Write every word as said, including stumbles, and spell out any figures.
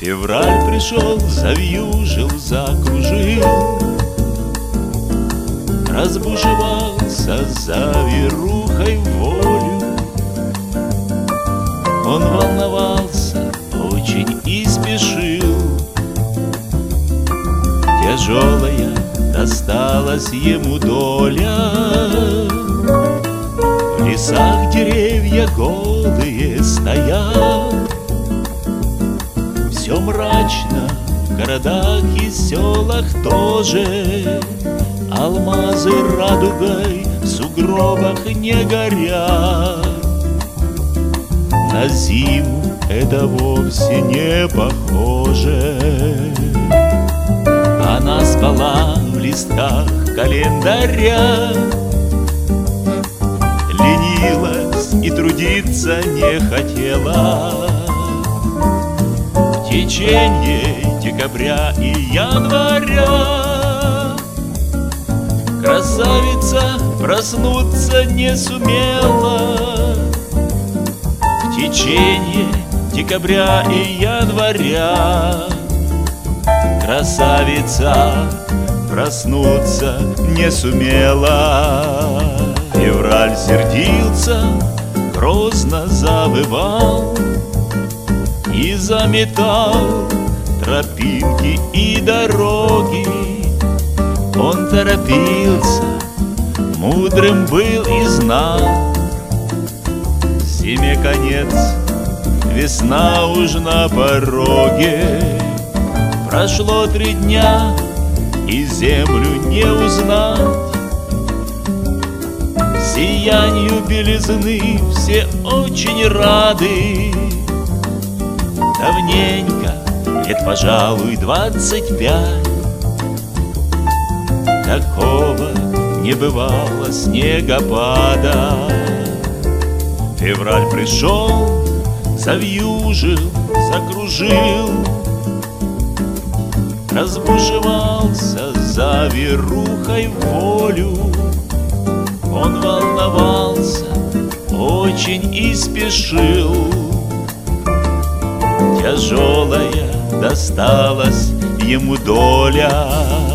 Февраль пришел, завьюжил, закружил, разбушевался завирухой волю. Он волновался очень и спешил. Тяжелая досталась ему доля. В лесах деревья голые стоят, все мрачно, в городах и селах тоже. Алмазы радугой в сугробах не горят. На зиму это вовсе не похоже. Она спала в листах календаря, ленилась и трудиться не хотела. В течение декабря и января красавица проснуться не сумела. В течение декабря и января красавица проснуться не сумела. Февраль сердился, грозно завывал и заметал тропинки и дороги. Он торопился, мудрым был и знал. Зиме конец, весна уж на пороге. Прошло три дня, и землю не узнать. Сиянию белизны все очень рады. Давненько, лет, пожалуй, двадцать пять, такого не бывало снегопада. Февраль пришел, завьюжил, закружил, разбушевался завирухой волю. Он волновался очень и спешил. Тяжелая досталась ему доля.